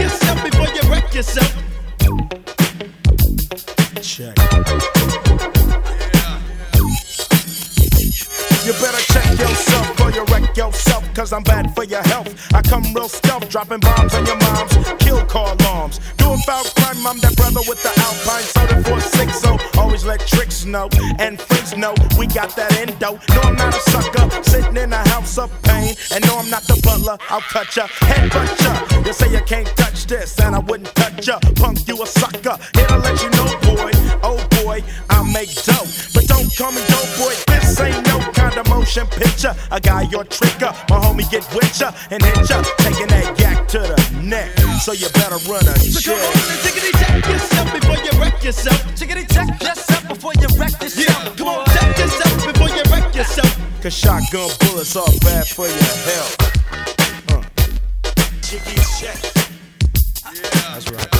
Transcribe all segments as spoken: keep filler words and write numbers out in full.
yourself before you wreck yourself. Check. You better check yourself or you wreck yourself, cause I'm bad for your health. I come real stealth, dropping bombs on your moms, kill car alarms. Doing foul crime, I'm that brother with the Alpine soda four six oh. Always let tricks know, and friends know we got that endo. No, I'm not a sucker, sitting in a house of pain. And no, I'm not the butler, I'll cut ya, headbutt ya. You say you can't touch this, and I wouldn't touch ya. Punk, you a sucker, here to let you know, boy. Oh boy, I make dough, but don't call me dope boy. This ain't no kind of motion picture. A guy your tricker, my homie get with ya and hit ya, taking that yak to the neck. So you better run a So check. come on and tickety check yourself before you wreck yourself. Tickety check yourself before you wreck yourself. Yeah, come on, check yourself before you wreck yourself. Cause shotgun bullets are bad for your health. Uh. Jiggy check. Yeah. That's right.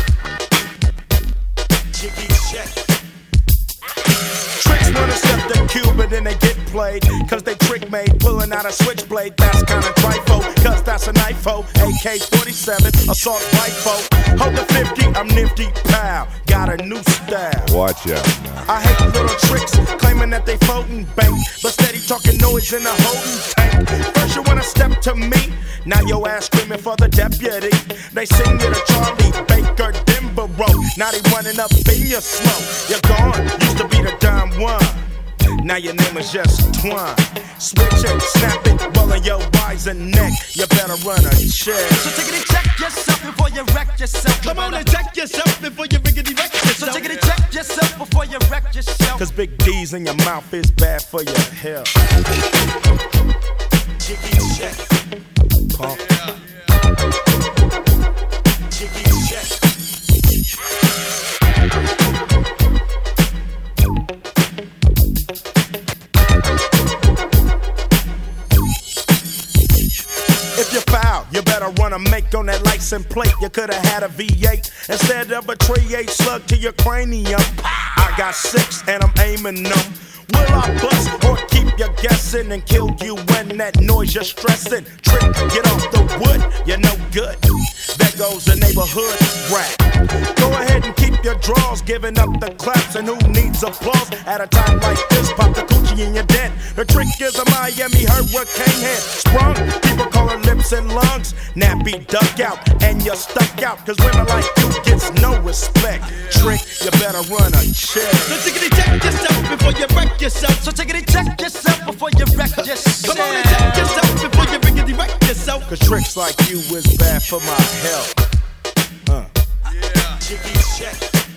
Jiggy check. Tricks wanna step the cube, but then they get played. Cause they trick made, pulling out a switchblade. That's kinda trifle, cause that's a knifo. A K forty-seven, assault rifle. Hold the fifty, I'm nifty, pal. Got a new style. Watch out now. I hate little tricks, claiming that they floating bank, but steady talking noise in a holding tank. First you wanna step to me, now your ass screaming for the deputy. They sing you to Charlie Baker Denborough. Now they running up in your smoke. You're gone, used to be the dime one. Now your name is just Twine. Switch it, snap it, rolling your eyes and neck. You better run a check. So tickety check yourself before you wreck yourself. Come on and check yourself before you riggedy wreck So yourself. tickety check yourself before you wreck yourself. Cause big D's in your mouth is bad for your health. Jiggy check. Pump. Jiggy check. If you foul, you better run a make on that license plate. You could've had a V eight instead of a three eight slug to your cranium. I got six and I'm aiming them. Will I bust or keep you guessing and kill you when that noise you're stressing? Trick, get off the wood, you're no good. There goes the neighborhood rap. Go ahead and keep your draws, giving up the claps. And who needs applause at a time like this? Pop the coochie and you're dead. The trick is a Miami hurricane head sprung. People call her lips and lungs. Nappy duck out and you're stuck out. Cause women like you gets no respect. Trick, you better run a check. So tickety check yourself before you wreck yourself. So tickety check yourself before you wreck yourself. Come on and check yourself before you riggedy wreck yourself. Cause tricks like you is bad for my health. Uh. Yeah. Jiggy check.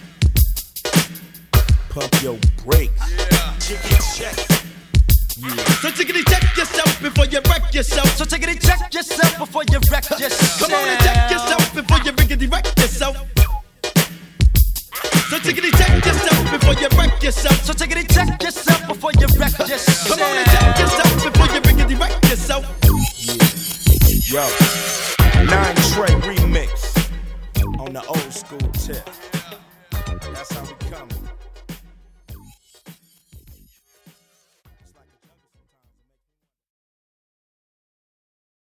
Pump your brakes. Yeah. Jiggy check. Yeah. So tickety check yourself before you wreck yourself. So tickety check yourself before you wreck yourself. Come on and check yourself before you riggedy wreck yourself. So tickety check yourself before you wreck yourself. So tickety check yourself before you wreck yourself. Come on and check yourself before you riggedy wreck yourself. Yo, Nine Trey remix on the old school tip. That's how we come.